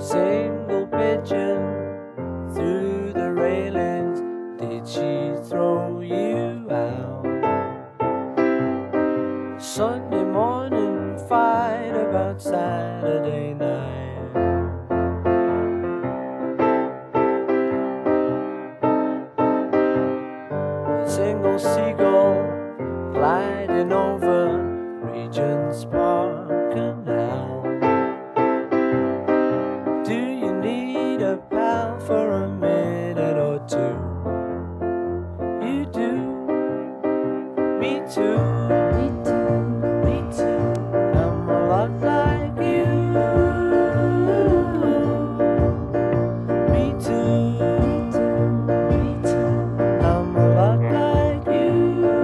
Single pigeon through the railings, did she throw you out? Sunday morning fight about Saturday night. A single seagull gliding over Regent's Park Canal. Do you need a pal for a minute or two? You do. Me too. Me too. Me too. I'm a lot like you. Me too. Me too. Me too. I'm a lot like you.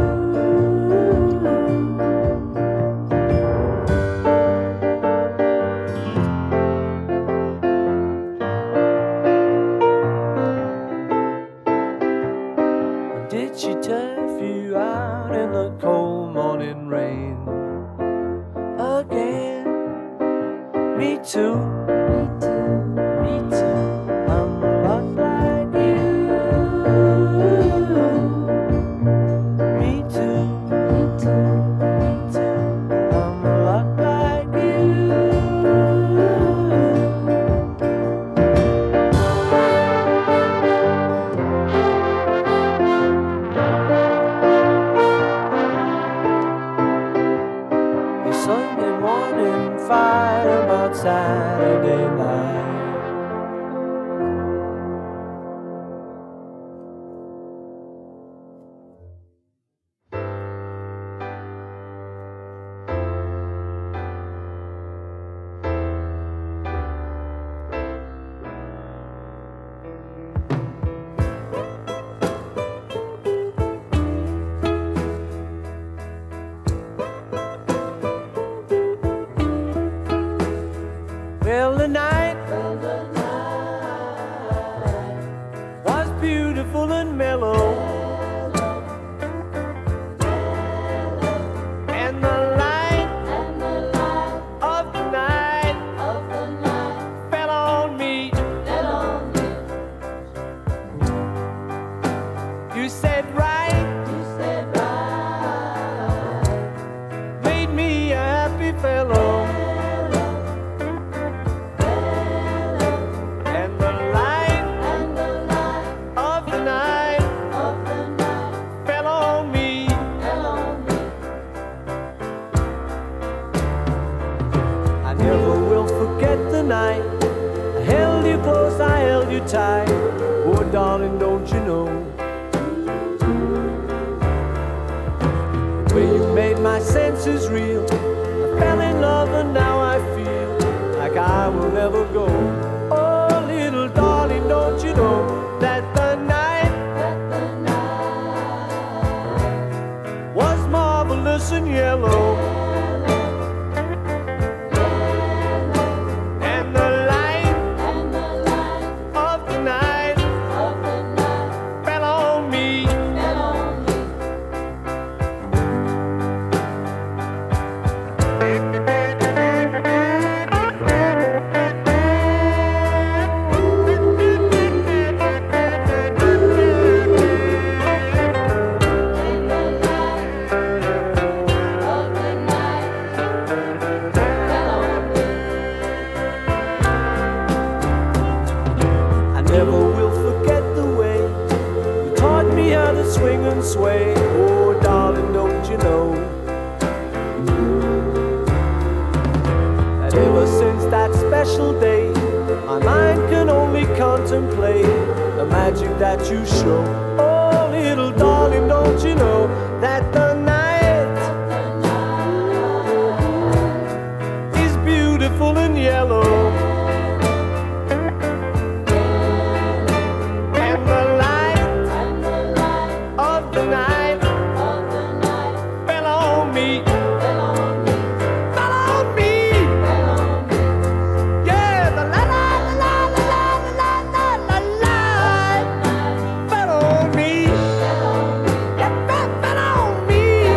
Did she turf you out in the cold morning rain again? Me too. Me too. Me too. I'm a lot like you. Me too. Me too. Me too. I'm a lot like you. Sunday morning fight about Saturday night. Well, the night was beautiful and mellow, and the light of the night fell on me. You said right, made me a happy fellow. Never will forget the night I held you close, I held you tight. Oh darling, don't you know the way you made my senses real? I fell in love and now I feel like I will never go. Oh little darling, don't you know that the night was marvelous and yellow? Never will forget the way you taught me how to swing and sway. Oh darling, don't you know that ever since that special day my mind can only contemplate the magic that you show. Oh little darling, don't you know that the night is beautiful and yellow? Me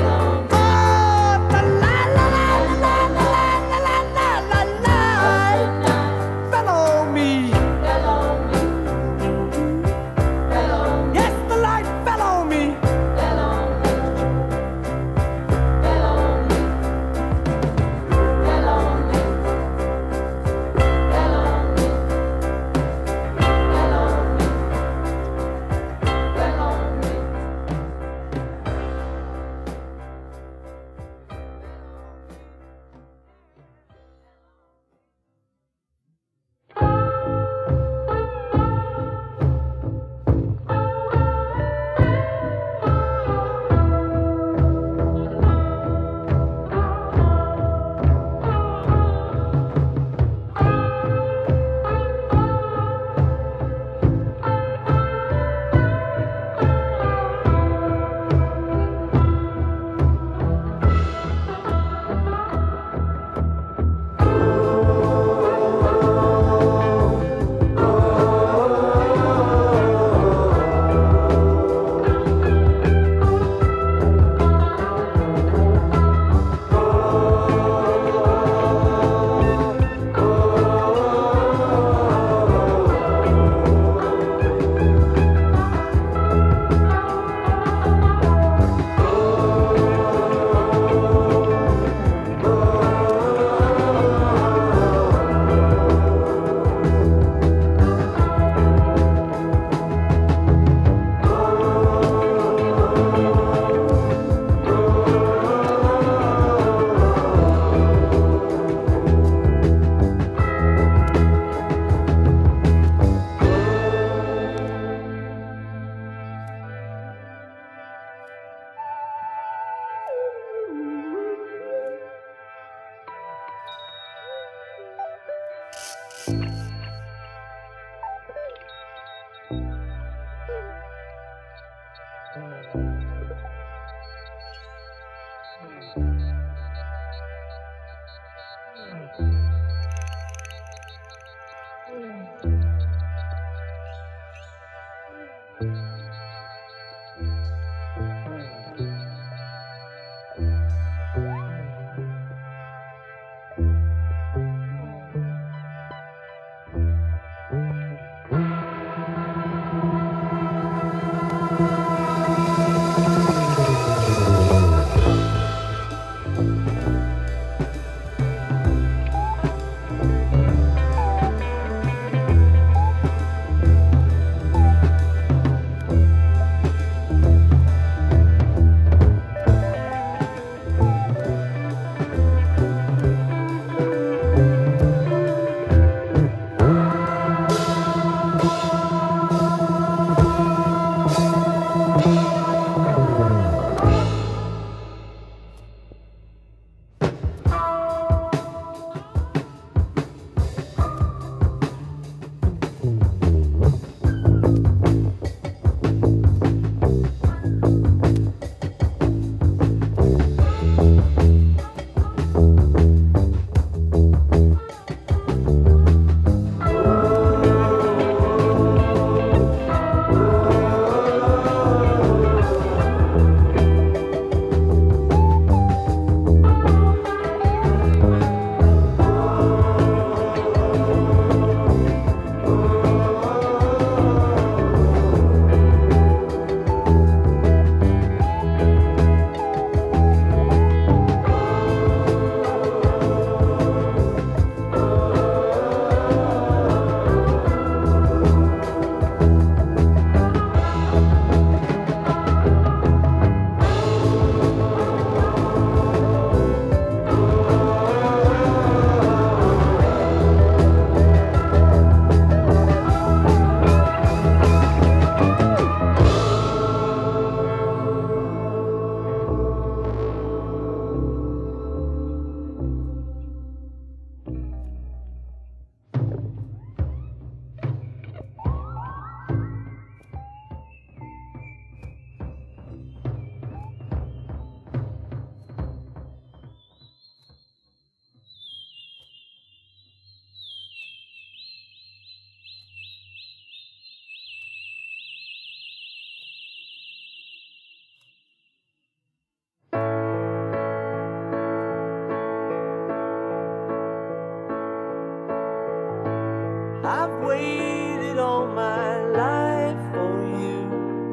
I've waited all my life for you.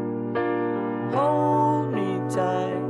Hold me tight.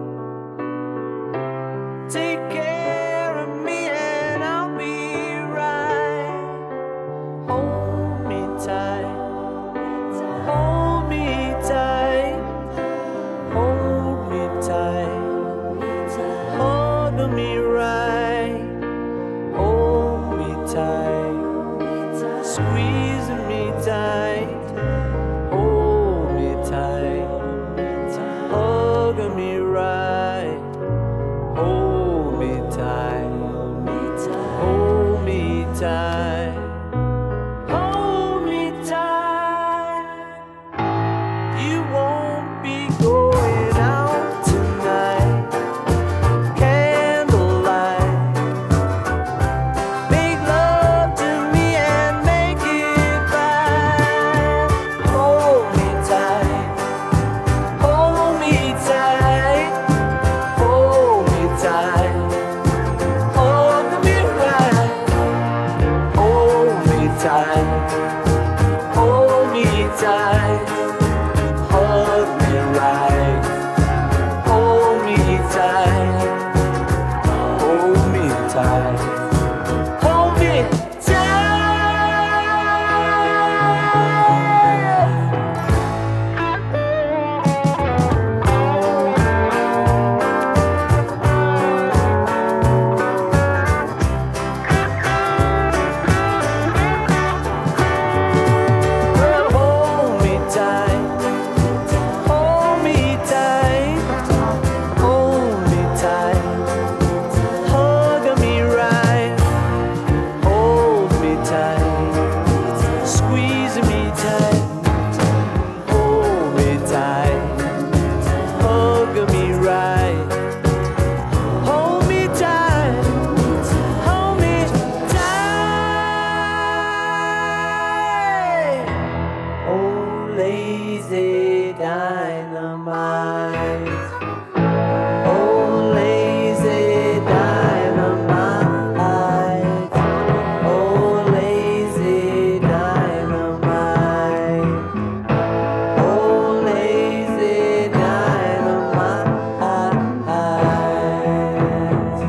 Take care of me and I'll be right. Hold me tight. Hold me tight. Hold me tight. Hold me right. Hold me tight. Squeeze me tight. Hold me tight. Hug me right. Hold me tight. Hold me tight. Hold me tight. You won't be going out tonight. Candlelight. Make love to me and make it right. Hold me tight. Hold me tight. Hold me tight. Hold me right. Hold me tight. Hold me tight. Hug me right. Hold me tight. Hold me tight. Hold me tight. Hold me tight. Hold me tight. Hold me tight. Hug me right. Hold me tight. Squeeze me tight. Hold me tight. Hug me right. Hold me tight. Hold me tight. Oh, lazy dynamite. Oh, lazy dynamite. Oh, lazy dynamite. Oh, lazy dynamite.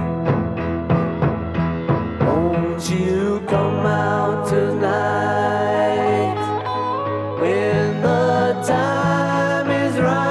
Won't you come out tonight when the time is right?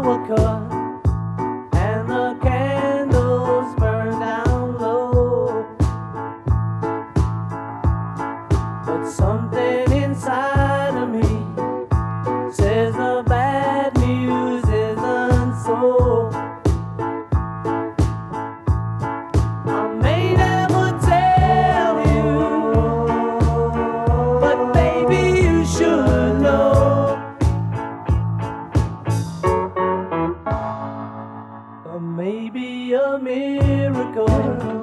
were cut and the candles burned down low. But something inside of me says the bad news isn't so. I may never tell you, but baby you should know. Maybe a miracle